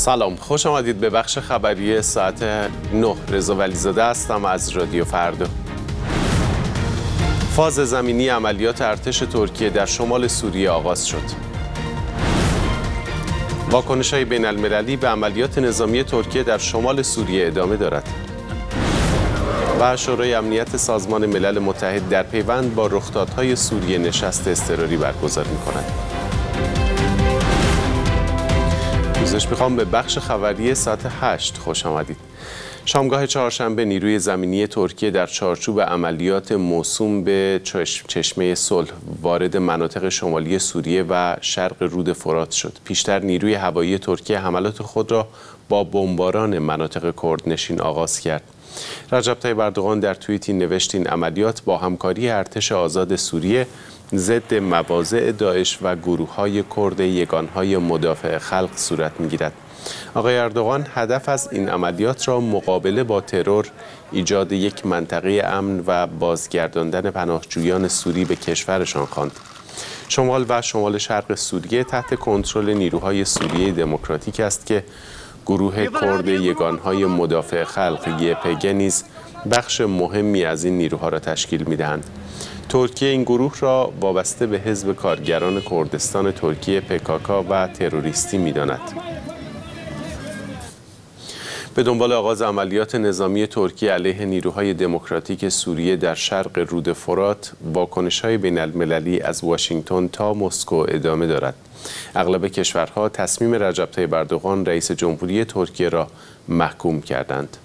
سلام، خوش آمدید به بخش خبری ساعت 9. رضا ولیزاده هستم از رادیو فردا. فاز زمینی عملیات ارتش ترکیه در شمال سوریه آغاز شد. واکنش‌های بین‌المللی به عملیات نظامی ترکیه در شمال سوریه ادامه دارد. و شورای امنیت سازمان ملل متحد در پیوند با رخدادهای سوریه نشست اضطراری برگزار می‌کند. میخوام به بخش خبری ساعت 8 خوش آمدید. شامگاه چهارشنبه نیروی زمینی ترکیه در چارچوب عملیات موسوم به چشمه صلح وارد مناطق شمالی سوریه و شرق رود فرات شد. پیشتر نیروی هوایی ترکیه حملات خود را با بمباران مناطق کردنشین آغاز کرد. رجب طیب اردوغان در توییتی نوشت این عملیات با همکاری ارتش آزاد سوریه ضد مواضع داعش و گروه‌های کرد یگانهای مدافع خلق صورت می‌گیرد. آقای اردوغان هدف از این عملیات را مقابله با ترور، ایجاد یک منطقه امن و بازگرداندن پناهجویان سوری به کشورشان خواند. شمال و شمال شرق سوریه تحت کنترل نیروهای سوریه دموکراتیک است که گروه کرد یگانهای مدافع خلق YPG نیز بخش مهمی از این نیروها را تشکیل می‌دهند. ترکیه این گروه را وابسته به حزب کارگران کردستان ترکیه PKK و تروریستی می‌داند. به دنبال آغاز عملیات نظامی ترکیه علیه نیروهای دموکراتیک سوریه در شرق رود فرات، واکنش‌های بین‌المللی از واشنگتن تا مسکو ادامه دارد. اغلب کشورها تصمیم رجب طیب اردوغان رئیس جمهوری ترکیه را محکوم کردند.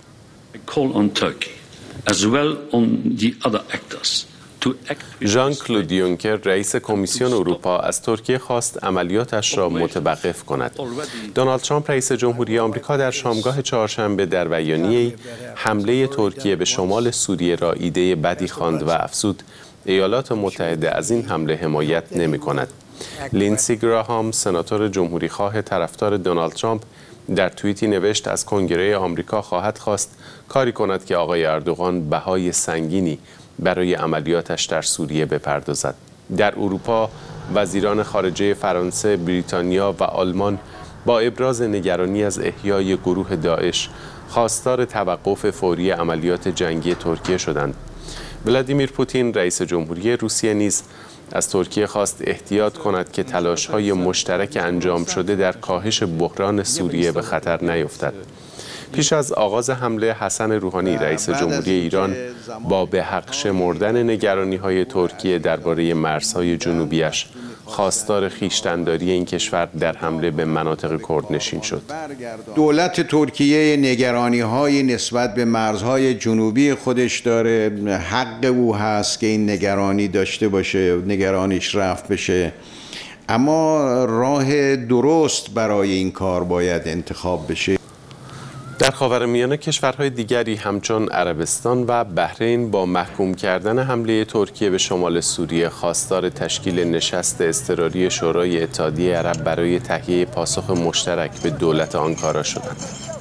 ژان کلود یونکر رئیس کمیسیون اروپا از ترکیه خواست عملیاتش را متوقف کند. دونالد ترامپ رئیس جمهوری آمریکا در شامگاه چهارشنبه در بیانیه‌ای حمله ترکیه به شمال سوریه را ایده بدی خواند و افزود ایالات متحده از این حمله حمایت نمی‌کند. لینسی گراهام سناتور جمهوریخواه طرفدار دونالد ترامپ در توییتی نوشت از کنگره آمریکا خواهد خواست کاری کند که آقای اردوغان بهای سنگینی برای عملیاتش در سوریه بپردازد. در اروپا وزیران خارجه فرانسه، بریتانیا و آلمان با ابراز نگرانی از احیای گروه داعش خواستار توقف فوری عملیات جنگی ترکیه شدند. ولادیمیر پوتین رئیس جمهوری روسیه نیز از ترکیه خواست احتیاط کند که تلاش‌های مشترک انجام شده در کاهش بحران سوریه به خطر نیفتد. پیش از آغاز حمله حسن روحانی رئیس جمهوری ایران با به حق شمردن نگرانی‌های ترکیه درباره مرزهای جنوبیش خواستار خویشتن‌داری این کشور در حمله به مناطق کردنشین شد. دولت ترکیه نگرانی‌های نسبت به مرزهای جنوبی خودش داره، حق او هست که این نگرانی داشته باشه، نگرانیش رفع بشه، اما راه درست برای این کار باید انتخاب بشه. در خاورمیانه کشورهای دیگری همچون عربستان و بحرین با محکوم کردن حمله ترکیه به شمال سوریه خواستار تشکیل نشست اضطراری شورای اتحادیه عرب برای تهیه پاسخ مشترک به دولت آنکارا شدند.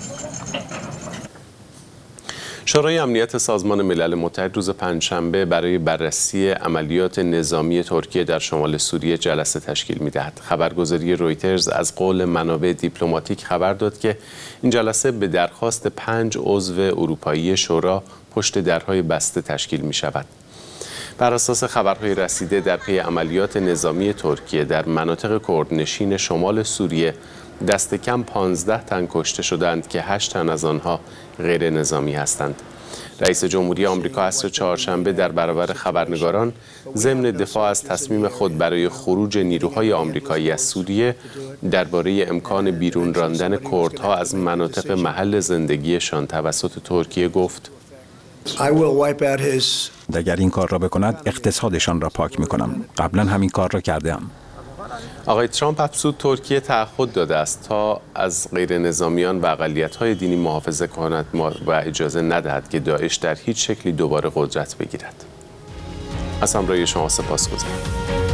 شورای امنیت سازمان ملل متحد روز پنجشنبه برای بررسی عملیات نظامی ترکیه در شمال سوریه جلسه تشکیل می‌دهد. خبرگزاری رویترز از قول منابع دیپلماتیک خبر داد که این جلسه به درخواست 5 عضو اروپایی شورا پشت درهای بسته تشکیل می‌شود. بر اساس خبرهای رسیده در پی عملیات نظامی ترکیه در مناطق کردنشین شمال سوریه دست کم 15 تن کشته شدند که 8 تن از آنها غیر نظامی هستند. رئیس جمهوری آمریکا عصر چهارشنبه در برابر خبرنگاران ضمن دفاع از تصمیم خود برای خروج نیروهای آمریکایی از سوریه درباره امکان بیرون راندن کردها از مناطق محل زندگیشان توسط ترکیه گفت: اگر این کار را بکند اقتصادشان را پاک می‌کنم. قبلا همین کار را کردم. آقای ترامپ افزود ترکیه تعهد داده است تا از غیر نظامیان و اقلیت‌های دینی محافظت کند و اجازه ندهد که داعش در هیچ شکلی دوباره قدرت بگیرد. از همراهی شما سپاسگزارم.